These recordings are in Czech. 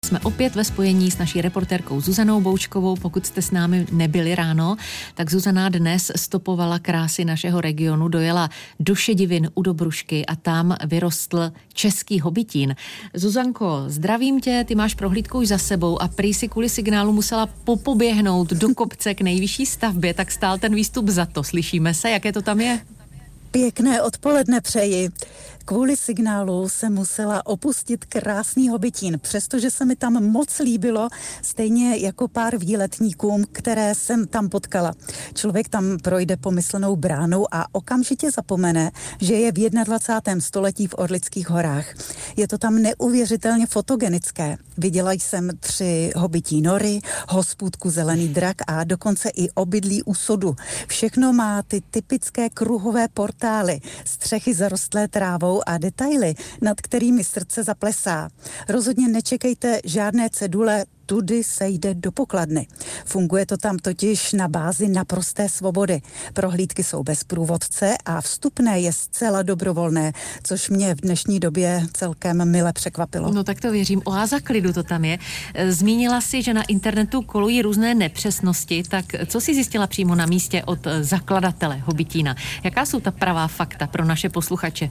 Jsme opět ve spojení s naší reportérkou Zuzanou Boučkovou. Pokud jste s námi nebyli ráno, tak Zuzana dnes stopovala krásy našeho regionu, dojela do Šedivin u Dobrušky a tam vyrostl český hobitín. Zuzanko, zdravím tě, ty máš prohlídku už za sebou a prý si kvůli signálu musela popoběhnout do kopce k nejvyšší stavbě, tak stál ten výstup za to. Slyšíme se, jaké to tam je? Pěkné odpoledne přeji. Kvůli signálu jsem musela opustit krásný hobitín, přestože se mi tam moc líbilo, stejně jako pár výletníkům, které jsem tam potkala. Člověk tam projde pomyslnou bránou a okamžitě zapomene, že je v 21. století v Orlických horách. Je to tam neuvěřitelně fotogenické. Viděla jsem 3 hobití nory, hospůdku Zelený drak a dokonce i obydlí u sodu. Všechno má ty typické kruhové portály, střechy zarostlé trávou a detaily, nad kterými srdce zaplesá. Rozhodně nečekejte žádné cedule, tudy se jde do pokladny. Funguje to tam totiž na bázi naprosté svobody. Prohlídky jsou bez průvodce a vstupné je zcela dobrovolné, což mě v dnešní době celkem mile překvapilo. No tak to věřím. Oáza klidu to tam je. Zmínila si, že na internetu kolují různé nepřesnosti, tak co jsi zjistila přímo na místě od zakladatele hobitína? Jaká jsou ta pravá fakta pro naše posluchače?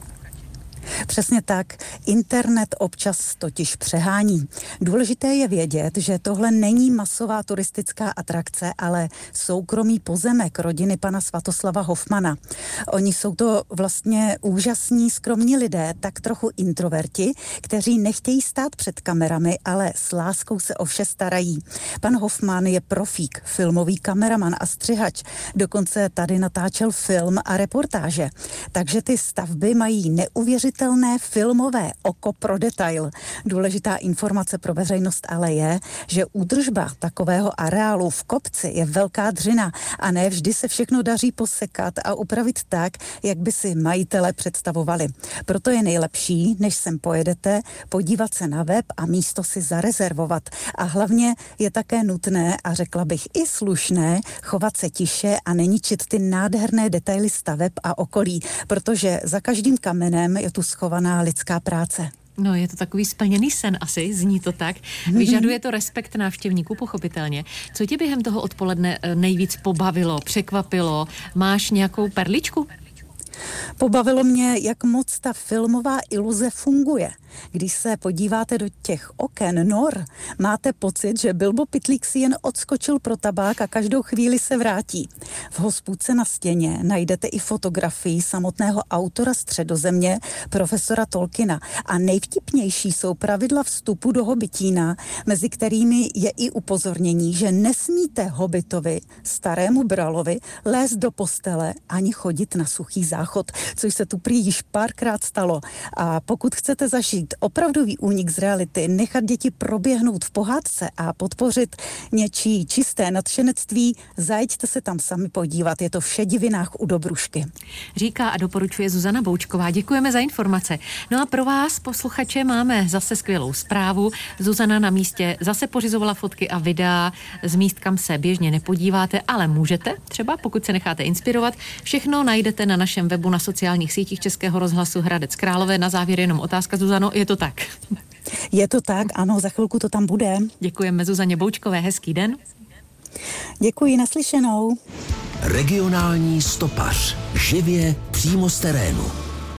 Přesně tak. Internet občas totiž přehání. Důležité je vědět, že tohle není masová turistická atrakce, ale soukromý pozemek rodiny pana Svatoslava Hofmana. Oni jsou to vlastně úžasní, skromní lidé, tak trochu introverti, kteří nechtějí stát před kamerami, ale s láskou se o vše starají. Pan Hofman je profík, filmový kameraman a střihač. Dokonce tady natáčel film a reportáže. Takže ty stavby mají neuvěřitelné filmové oko pro detail. Důležitá informace pro veřejnost ale je, že údržba takového areálu v kopci je velká dřina a ne vždy se všechno daří posekat a upravit tak, jak by si majitele představovali. Proto je nejlepší, než sem pojedete, podívat se na web a místo si zarezervovat. A hlavně je také nutné, a řekla bych i slušné, chovat se tiše a neničit ty nádherné detaily staveb a okolí, protože za každým kamenem je tu schovaná lidská práce. No, je to takový splněný sen asi, zní to tak. Vyžaduje to respekt návštěvníků, pochopitelně. Co tě během toho odpoledne nejvíc pobavilo, překvapilo? Máš nějakou perličku? Pobavilo mě, jak moc ta filmová iluze funguje. Když se podíváte do těch oken nor, máte pocit, že Bilbo Pytlík si jen odskočil pro tabák a každou chvíli se vrátí. V hospůdce na stěně najdete i fotografii samotného autora Středozemě, profesora Tolkiena. A nejvtipnější jsou pravidla vstupu do hobitína, mezi kterými je i upozornění, že nesmíte hobitovi, starému bralovi, lézt do postele ani chodit na suchý záchod, což se tu prý již párkrát stalo. A pokud chcete zažít opravdový únik z reality, nechat děti proběhnout v pohádce a podpořit něčí čisté nadšenectví, zajďte se tam sami podívat. Je to v Šedivinách u Dobrušky. Říká a doporučuje Zuzana Boučková. Děkujeme za informace. No a pro vás, posluchače, máme zase skvělou zprávu. Zuzana na místě zase pořizovala fotky a videa z míst, kam se běžně nepodíváte, ale můžete, třeba pokud se necháte inspirovat. Všechno najdete na našem webu, na sociálních sítích Českého rozhlasu Hradec Králové. Na závěr jenom otázka, Zuzano, je to tak? Je to tak, ano, za chvilku to tam bude. Děkujeme Zuzaně Boučkové, hezký den. Děkuji, naslyšenou. Regionální stopař. Živě přímo z terénu.